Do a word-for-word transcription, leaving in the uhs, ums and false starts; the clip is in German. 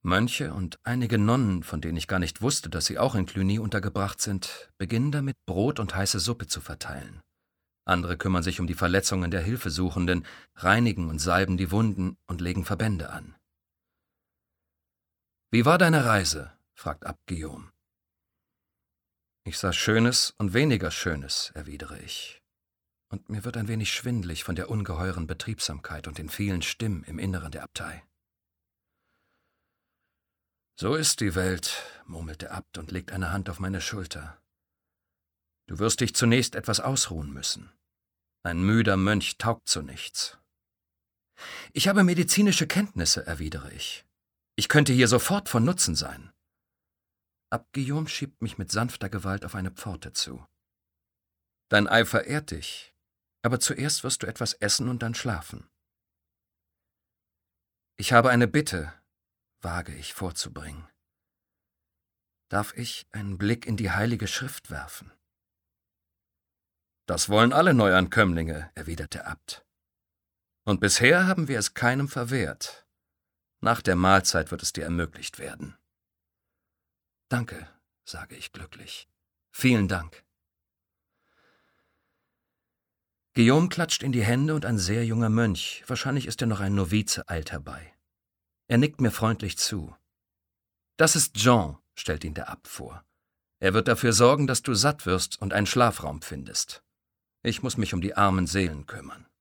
Mönche und einige Nonnen, von denen ich gar nicht wusste, dass sie auch in Cluny untergebracht sind, beginnen damit, Brot und heiße Suppe zu verteilen. Andere kümmern sich um die Verletzungen der Hilfesuchenden, reinigen und salben die Wunden und legen Verbände an. »Wie war deine Reise?« fragt Abt Guillaume. »Ich sah Schönes und weniger Schönes«, erwidere ich. Und mir wird ein wenig schwindlig von der ungeheuren Betriebsamkeit und den vielen Stimmen im Inneren der Abtei. »So ist die Welt«, murmelt der Abt und legt eine Hand auf meine Schulter. »Du wirst dich zunächst etwas ausruhen müssen. Ein müder Mönch taugt zu nichts.« »Ich habe medizinische Kenntnisse«, erwidere ich. »Ich könnte hier sofort von Nutzen sein.« Abt Guillaume schiebt mich mit sanfter Gewalt auf eine Pforte zu. »Dein Eifer ehrt dich, aber zuerst wirst du etwas essen und dann schlafen.« »Ich habe eine Bitte«, wage ich vorzubringen. »Darf ich einen Blick in die Heilige Schrift werfen?« »Das wollen alle Neuankömmlinge«, erwidert der Abt. »Und bisher haben wir es keinem verwehrt. Nach der Mahlzeit wird es dir ermöglicht werden.« »Danke«, sage ich glücklich. »Vielen Dank.« Guillaume klatscht in die Hände und ein sehr junger Mönch, wahrscheinlich ist er noch ein Novize, eilt herbei. Er nickt mir freundlich zu. »Das ist Jean«, stellt ihn der Abt vor. »Er wird dafür sorgen, dass du satt wirst und einen Schlafraum findest. Ich muss mich um die armen Seelen kümmern.«